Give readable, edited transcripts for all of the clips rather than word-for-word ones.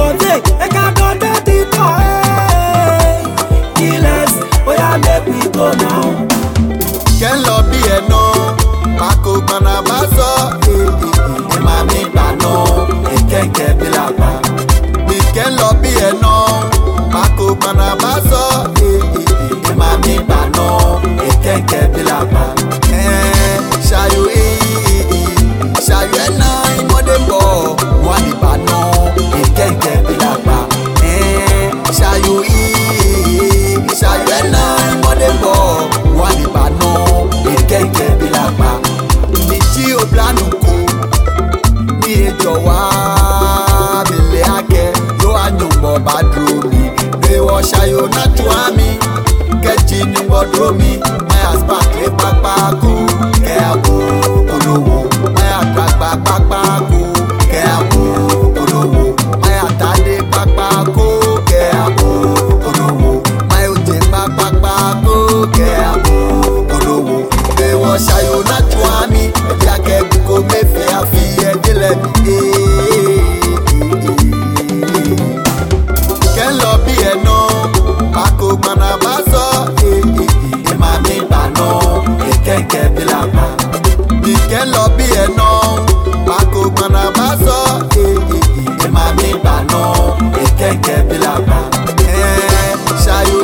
rosé, I can't go dirty toy. Killers, oh yeah, make we go now. Can love be a no, Mako Manabaso, Mami Bano, can't get the lapa. We can love be a no, Mako Manabaso, Mami Bano, can't get the lapa. Shayu Shayu Mode Bo, Wani Bano, can't get the lapa. Shayu Shayu Mode Bo, Wani Bano, can't get the lapa. Nichi Oblanuko, Ni Joa, Bileake, Yo Anyumbo Badrumi, they wash you not to Ami, catching you Bodromi, my husband, Papaku, Kabu, Ulu, my Papaku, Kabu, Ulu, my Atade Papaku, Kabu, Ulu, my Ute Papaku, Kabu, Ulu, they wash you not to Ami, Yake Buko Mefe, Afi, and Dilemi. Can love be a no, Mako Manabaso, Mami Bano, can't get the lapa. Can love be a no, Mako Manabaso, Mami Bano, can't get the lapa. Shayu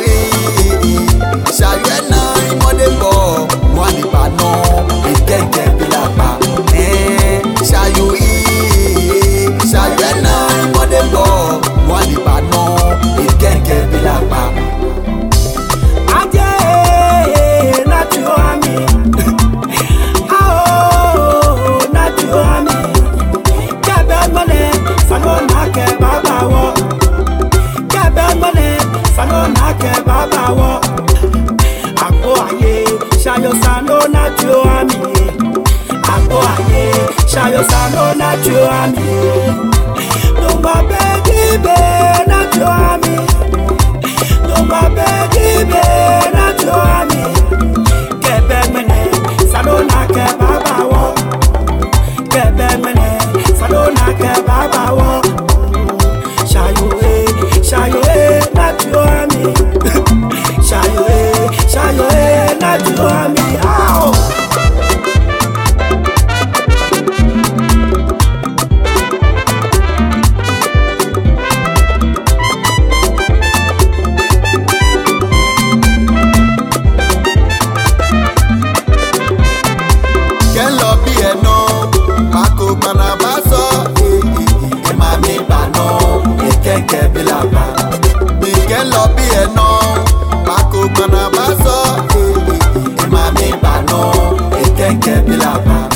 Shayu Mode Bo, Wani Bano, can't get the lapa. Shayu Shayu Mode Bo, Wani Bano, can't get the lapa. Aje, not you and me. Oh, not you and me. Kebe mole, sano na ke baba wo. Kebe mole, sano na ke baba wo. Ako aye, shayo sano not you and me. Ako aye, shayo sano not you and me. No ma baby, not you and me. No ma baby, not you and me. Kebe mene, sano na ke baba wo. Kebe mene, sano na ke baba wo. Shayo not you and me. Shayo not you and me. Ow. Can love be a no, Mako Manabaso, Mami Bano, can't get the lapa. Can love be a no, Mako Manabaso, Mami Bano, can't get the lapa.